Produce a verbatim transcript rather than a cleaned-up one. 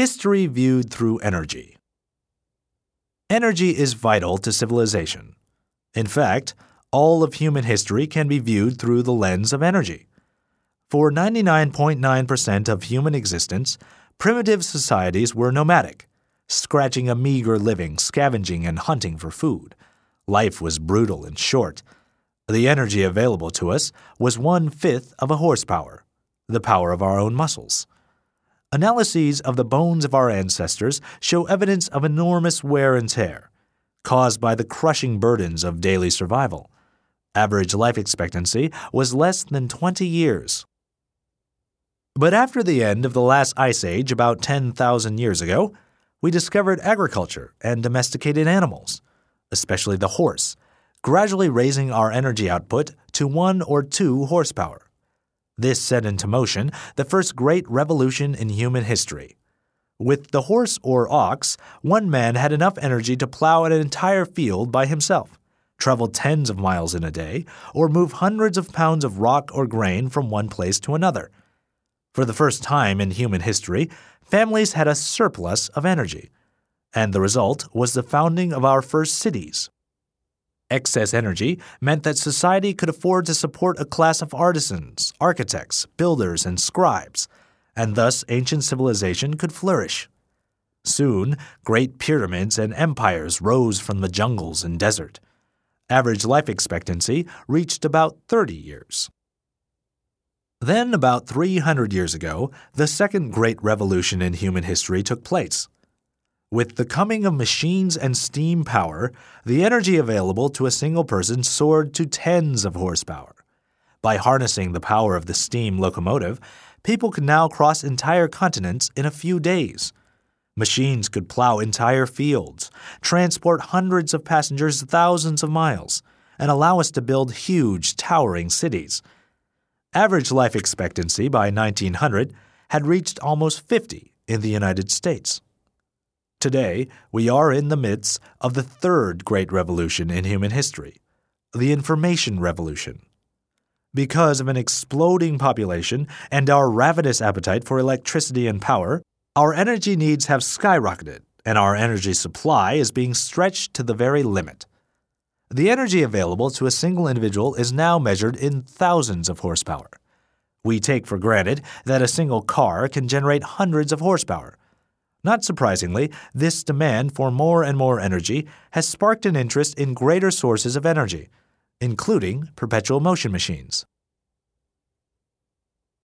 History viewed through energy. Energy is vital to civilization. In fact, all of human history can be viewed through the lens of energy. For ninety-nine point nine percent of human existence, primitive societies were nomadic, scratching a meager living, scavenging and hunting for food. Life was brutal and short. The energy available to us was one-fifth of a horsepower, the power of our own muscles. Analyses of the bones of our ancestors show evidence of enormous wear and tear, caused by the crushing burdens of daily survival. Average life expectancy was less than twenty years. But after the end of the last ice age about ten thousand years ago, we discovered agriculture and domesticated animals, especially the horse, gradually raising our energy output to one or two horsepower. This set into motion the first great revolution in human history. With the horse or ox, one man had enough energy to plow an entire field by himself, travel tens of miles in a day, or move hundreds of pounds of rock or grain from one place to another. For the first time in human history, families had a surplus of energy, and the result was the founding of our first cities. Excess energy meant that society could afford to support a class of artisans, architects, builders, and scribes, and thus ancient civilization could flourish. Soon, great pyramids and empires rose from the jungles and desert. Average life expectancy reached about thirty years. Then, about three hundred years ago, the second great revolution in human history took place. With the coming of machines and steam power, the energy available to a single person soared to tens of horsepower. By harnessing the power of the steam locomotive, people could now cross entire continents in a few days. Machines could plow entire fields, transport hundreds of passengers thousands of miles, and allow us to build huge, towering cities. Average life expectancy by nineteen hundred had reached almost fifty in the United States. Today, we are in the midst of the third great revolution in human history, the information revolution. Because of an exploding population and our ravenous appetite for electricity and power, our energy needs have skyrocketed, and our energy supply is being stretched to the very limit. The energy available to a single individual is now measured in thousands of horsepower. We take for granted that a single car can generate hundreds of horsepower. Not surprisingly, this demand for more and more energy has sparked an interest in greater sources of energy, including perpetual motion machines.